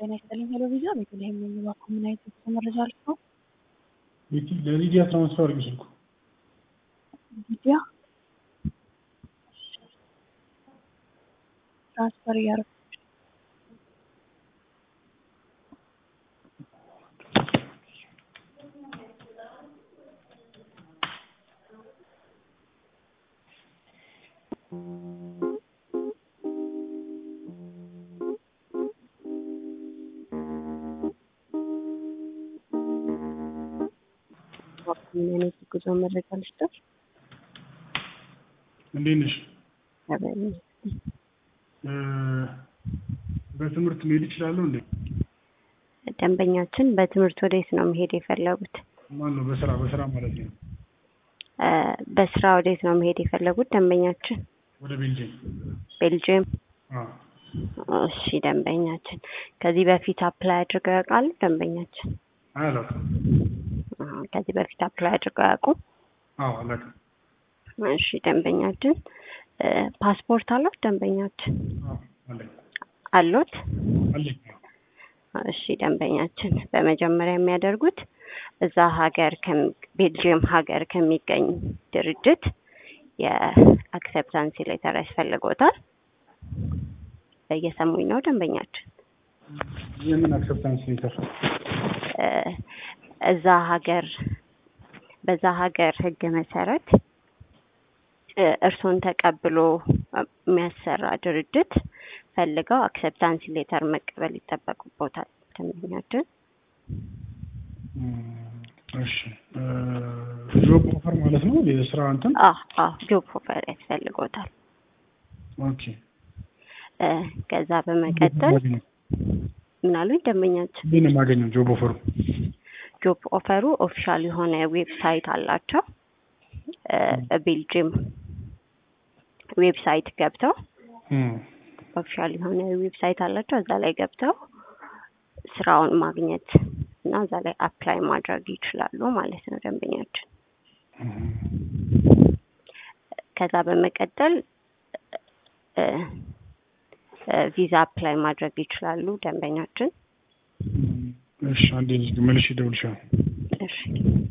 ጤና ይስጥልኝ ሄሎ ቪዛ ቤተልሔም ነኝ። እባክዎ ምን አይነት መረጃ አልፈው? ለሊዲያ ትራንስፈር አድርጊ ስልኩ። ሊዲያ ትራንስፈር እያደረኩ ምን አይነት ጉዞ መረጃ ልስጥህ? እንዴት ነሽ? በትምህርት መሄድ ይችላል እንዴ? ደንበኛችን በትምህርት ወዴት ነው መሄድ የፈለጉት? ማን ነው? በስራ ማለት ነው። በስራ ወዴት ነው መሄድ የፈለጉት ደንበኛችን? ወደ ቤልጂየም። እሺ ደንበኛችን ከዚህ በፊት አፕላይ አድርገው ያውቃሉ? ደንበኛችን አላውቅም። ከዚህ በፊት አፕላይ አድርገው ያውቁም? አላውቅም። እሺ ደንበኛችን ፓስፖርት አለው ደንበኛችን? አሉት? አለኝ። እሺ ደንበኛችን በመጀመሪያ የሚያደርጉት እዛ ቤልጂየም ሀገር ከሚገኝ ድርጅት የአክሰፕታንስ ሌተር ያስፈልጎታል። እየሰሙኝ ነው ደንበኛችን? የምን አክሰፕታንስ ሌተር? በዛ ሀገር ህግ መሰረት እርሶን ተቀብሎ የሚያሰራ ድርጅት ፈልገው አክሰፕታንስ ሌተር መቀበል ይጠበቅቦታል ደንበኛችን። እሺ ጆብ ኦፈር ማለት ነው የስራ እንትን? ጆብ ኦፈር ያስፈልጎታል። ኦኬ። ከዛ በመቀጠል ምን አሉኝ ደንበኛችን? ምን ማገኘው ጆብ ኦፈሩ? ጆብ ኦፈሩ ኦፊሻል የሆነ ዌብሳይት አላቸው። ቤልጂየም ዌብሳይት ገብተው ኦፊሻል የሆነ ዌብሳይት አላቸው። እዛ ላይ ገብተው ስራውን ማግኘት እና እዛ ላይ አፕላይ ማድረግ ይችላሉ ማለት ነው ደንበኛችን። ከዛ በመቀጠል ቪዛ አፕላይ ማድረግ ይችላሉ ደንበኛችን። እሺ አንዴ መልሼ እደውልልሻለሁ። እሺ